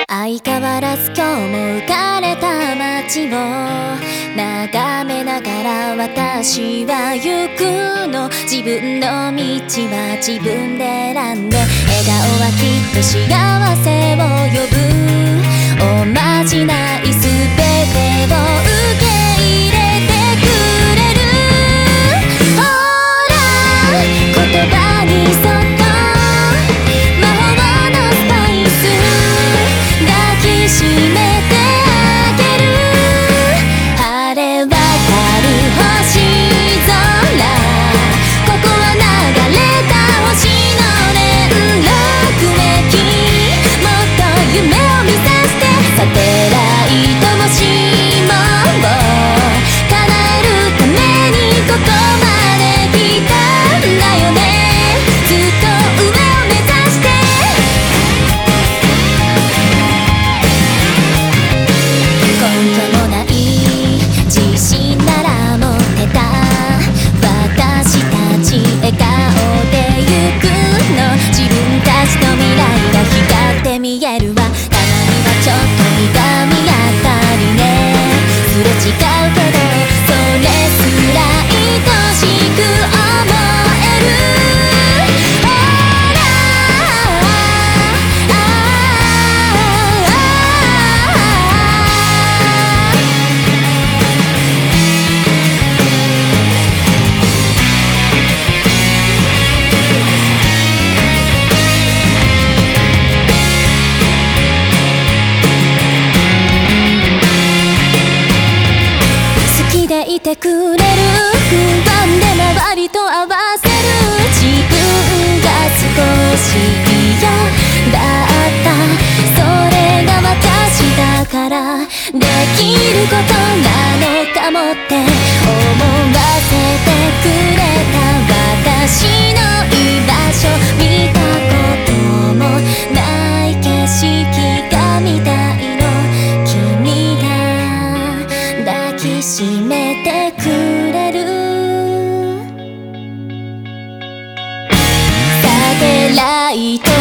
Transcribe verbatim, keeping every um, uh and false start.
相変わらず今日も浮かれた街を眺めながら私は行くの。自分の道は自分で選んで、笑顔はきっと幸せを呼ぶ。おまじないすべてを受け入れてくれる。ほら言葉に沿った魔法のスパイス抱きしめてあげる。晴れ渡る星空、ここは流れた星の連絡駅。もっと夢を見させて、サテライトもしも叶えるためにここまで来たんだよね。ずっと上を目指して根拠もない自信なら持ってた。私たち笑顔で行くの。自分たちの未来が光って見えるわ。たまにはちょっと苦みあったりね。すれ違うけどそれすら愛しく思える。ほら好きでいてくれる。不安で周りと合わせる。自分が少し嫌だった、それが私だからできることなのかもって思わせてくれた。私の居場所見たこともない景色が見たいの。君が抱きしめてくれる。サテライト